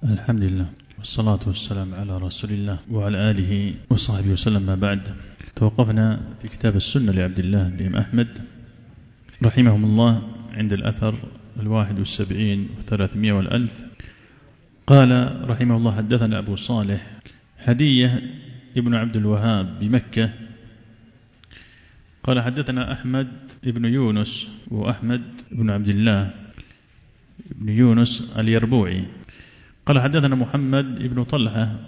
الحمد لله والصلاة والسلام على رسول الله وعلى آله وصحبه وسلم. ما بعد، توقفنا في كتاب السنة لعبد الله بن أحمد رحمهم الله عند الأثر 71 و300 والألف. قال رحمه الله: حدثنا أبو صالح هدية ابن عبد الوهاب بمكة قال حدثنا أحمد ابن يونس وأحمد ابن عبد الله ابن يونس اليربوعي قال حدثنا محمد ابن طلحة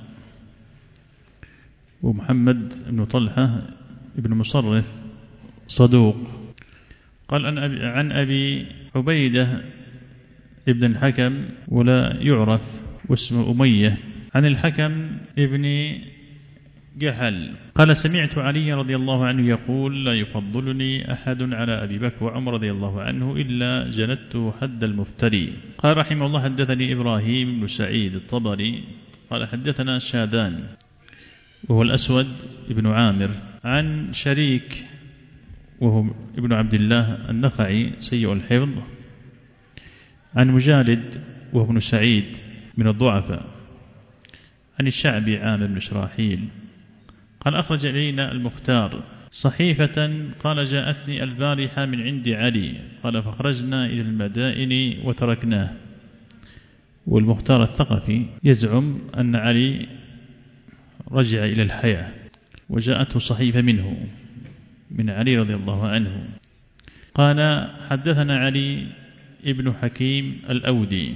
ومحمد ابن طلحة ابن مصرف صدوق قال عن أبي عبيدة ابن الحكم ولا يعرف واسمه أمية عن الحكم ابن جحل قال سمعت علي رضي الله عنه يقول: لا يفضلني أحد على أبي بكر وعمر رضي الله عنه إلا جلدت حد المفتري. قال رحمه الله: حدثني إبراهيم بن سعيد الطبري قال حدثنا شادان وهو الأسود ابن عامر عن شريك وهو ابن عبد الله النخعي سيء الحفظ عن مجالد وهو ابن سعيد من الضعفاء عن الشعبي عامر بن شراحيل قال أخرج إلينا المختار صحيفة قال جاءتني البارحة من عند علي قال فخرجنا إلى المدائن وتركناه. والمختار الثقفي يزعم أن علي رجع إلى الحياة وجاءته صحيفة منه من علي رضي الله عنه. قال حدثنا علي ابن حكيم الأودي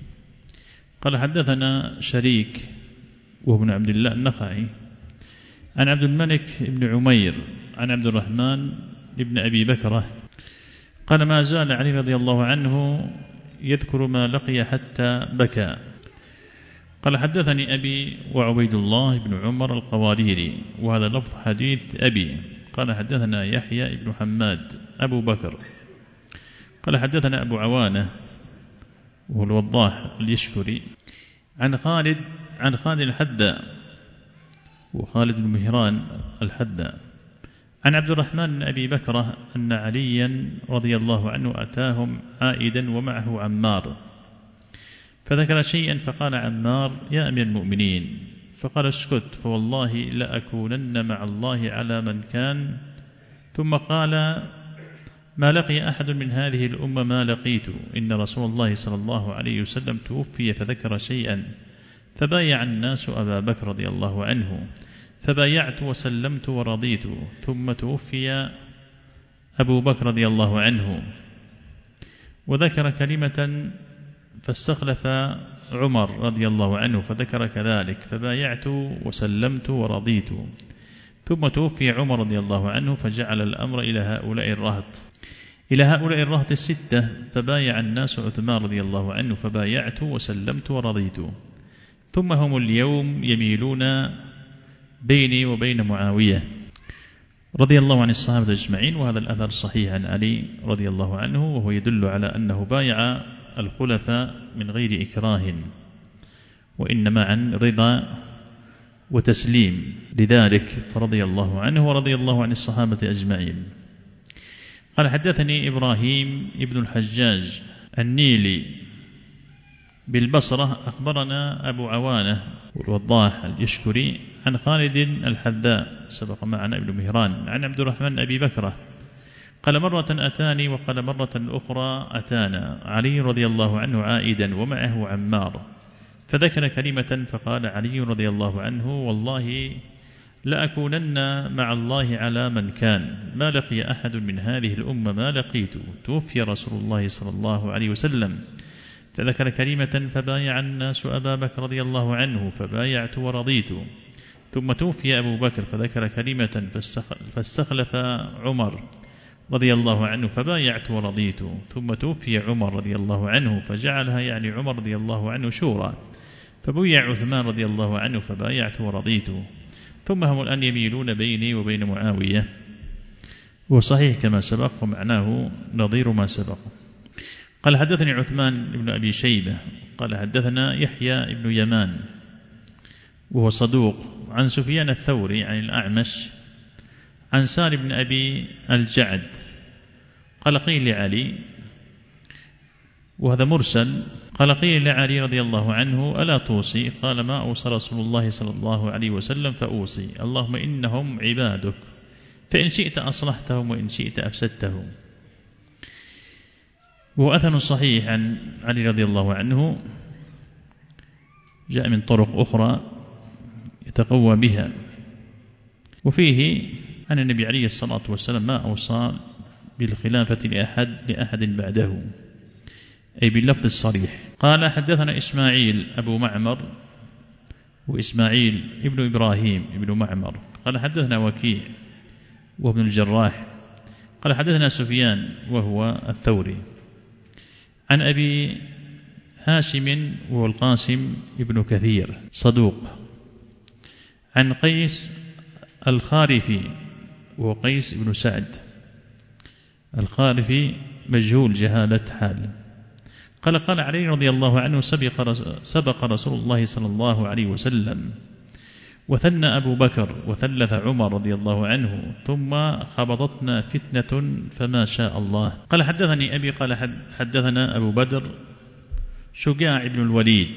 قال حدثنا شريك وابن عبد الله النخعي عن عبد الملك بن عمير عن عبد الرحمن بن أبي بكرة قال ما زال علي رضي الله عنه يذكر ما لقي حتى بكى. قال حدثني أبي وعبيد الله بن عمر القواريري وهذا لفظ حديث أبي. قال حدثنا يحيى بن حماد أبو بكر قال حدثنا أبو عوانة وهو الوضاح اليشكري عن خالد الحداء وخالد بن مهران الحداء عن عبد الرحمن بن أبي بكرة أن عليا رضي الله عنه أتاهم عائدا ومعه عمار فذكر شيئا فقال عمار: يا أمير المؤمنين. فقال: اسكت فوالله لأكونن مع الله على من كان. ثم قال: ما لقي أحد من هذه الأمة ما لقيت. إن رسول الله صلى الله عليه وسلم توفي فذكر شيئا فبايع الناس أبا بكر رضي الله عنه فبايعت وسلمت ورضيت. ثم توفي أبو بكر رضي الله عنه وذكر كلمة فاستخلف عمر رضي الله عنه فذكر كذلك فبايعت وسلمت ورضيت. ثم توفي عمر رضي الله عنه فجعل الأمر إلى هؤلاء الرهط الستة فبايع الناس عثمان رضي الله عنه فبايعت وسلمت ورضيت. ثم هم اليوم يميلون بيني وبين معاوية رضي الله عن الصحابة أجمعين. وهذا الأثر صحيح عن علي رضي الله عنه وهو يدل على أنه بايع الخلفاء من غير إكراه وإنما عن رضا وتسليم لذلك فرضي الله عنه ورضي الله عن الصحابة أجمعين. قال حدثني إبراهيم ابن الحجاج النيلي بالبصرة أخبرنا أبو عوانة والوضاح اليشكري عن خالد الحذاء سبق معنا ابن مهران عن عبد الرحمن أبي بكرة قال مرة أتاني وقال مرة أخرى أتانا علي رضي الله عنه عائدا ومعه عمار فذكر كلمة فقال علي رضي الله عنه: والله لأكونن مع الله على من كان. ما لقي أحد من هذه الأمة ما لقيت. توفي رسول الله صلى الله عليه وسلم فذكر كلمة فبايع الناس أبا بكر رضي الله عنه فبايعت ورضيت. ثم توفي أبو بكر فذكر كلمة فاستخلف عمر رضي الله عنه فبايعت ورضيت. ثم توفي عمر رضي الله عنه فجعلها يعني عمر رضي الله عنه شورى فبويع عثمان رضي الله عنه فبايعت ورضيت. ثم هم الآن يميلون بيني وبين معاوية وصحيح كما سبق ومعناه نظير ما سبق. قال حدثني عثمان بن أبي شيبة قال حدثنا يحيى بن يمان وهو صدوق عن سفيان الثوري عن الأعمش عن سالم بن أبي الجعد قال قيل لعلي وهذا مرسل قال قيل لعلي رضي الله عنه ألا توصي؟ قال ما أوصى رسول الله صلى الله عليه وسلم فأوصي اللهم إنهم عبادك فإن شئت أصلحتهم وإن شئت أفسدتهم. وأثر صحيح عن علي رضي الله عنه جاء من طرق أخرى يتقوى بها، وفيه أن النبي عليه الصلاة والسلام ما أوصى بالخلافة لأحد بعده، أي باللفظ الصريح. قال حدثنا إسماعيل أبو معمر وإسماعيل ابن إبراهيم ابن معمر قال حدثنا وكيع وابن الجراح قال حدثنا سفيان وهو الثوري عن أبي هاشم وهو القاسم ابن كثير صدوق عن قيس الخارفي وهو قيس بن سعد الخارفي مجهول جهالة حال. قال علي رضي الله عنه سبق رسول الله صلى الله عليه وسلم وثنى أبو بكر وثلث عمر رضي الله عنه ثم خبطتنا فتنة فما شاء الله. قال حدثني أبي قال حدثنا أبو بدر شجاع بن الوليد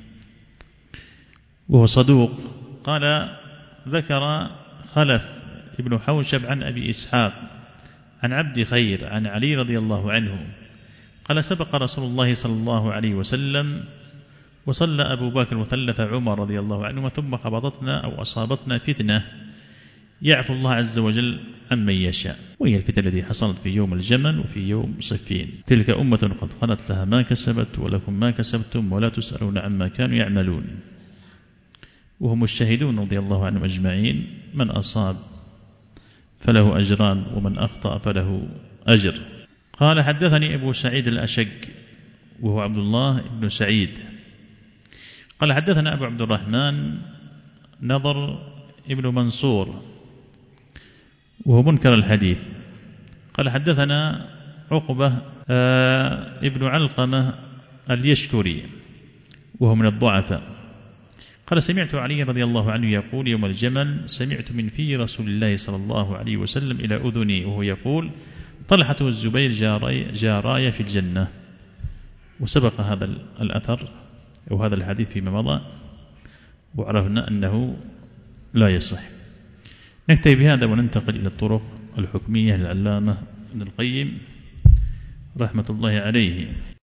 وهو صدوق قال ذكر خلف ابن حوشب عن أبي إسحاق عن عبد خير عن علي رضي الله عنه قال سبق رسول الله صلى الله عليه وسلم وصلى أبو بكر وثلث عمر رضي الله عنه ثم خبطتنا أو أصابتنا فتنة يعفو الله عز وجل عمن يشاء، وهي الفتنة التي حصلت في يوم الجمل وفي يوم صفين. تلك أمة قد خلت لها ما كسبت ولكم ما كسبتم ولا تسألون عما كانوا يعملون. وهم الشهيدون رضي الله عنهم أجمعين، من أصاب فله أجران ومن أخطأ فله أجر. قال حدثني أبو سعيد الأشج وهو عبد الله بن سعيد قال حدثنا أبو عبد الرحمن نضر ابن منصور وهو منكر الحديث قال حدثنا عقبة ابن علقمة اليشكري وهو من الضعفاء قال سمعت علي رضي الله عنه يقول يوم الجمل سمعت من في رسول الله صلى الله عليه وسلم إلى أذني وهو يقول طلحة والزبير جاراي في الجنة. وسبق هذا الأثر أو هذا الحديث فيما مضى وعرفنا أنه لا يصح. نكتفي بهذا وننتقل إلى الطرق الحكمية للعلامة ابن القيم رحمة الله عليه.